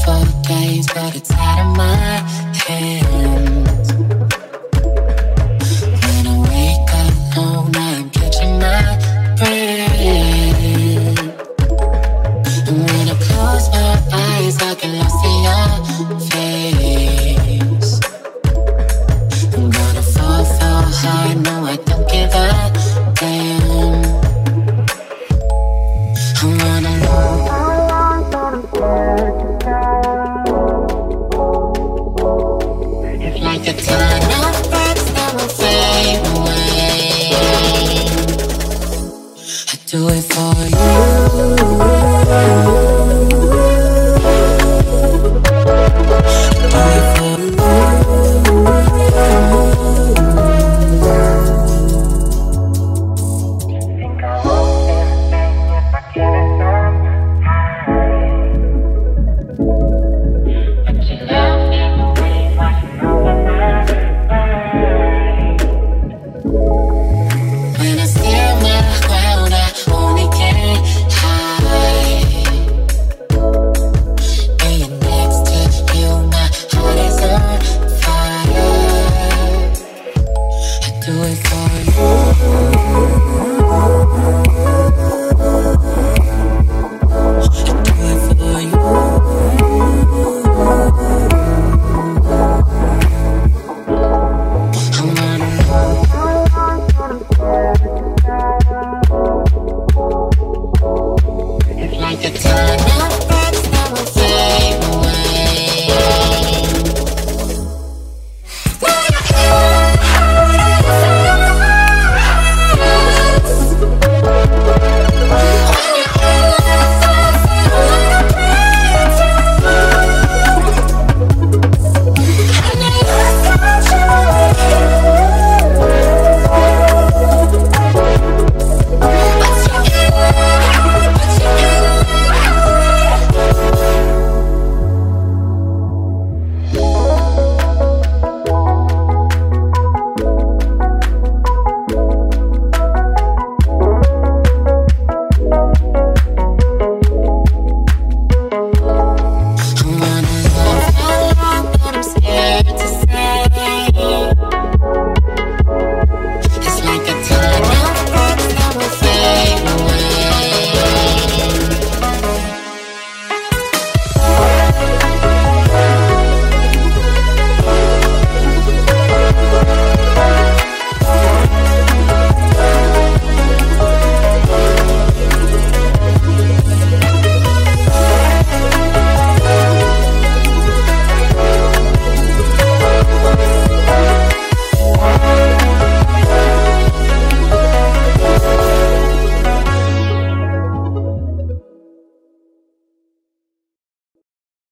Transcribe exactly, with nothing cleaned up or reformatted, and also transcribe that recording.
for games, but it's out of my hands. When I wake up, know I'm catching my breath. And when I close my eyes, I get lost in your face. I'm gonna fall, fall hard, no, I don't give a damn. I wanna know how long that I'm scared to tell. It's like a time.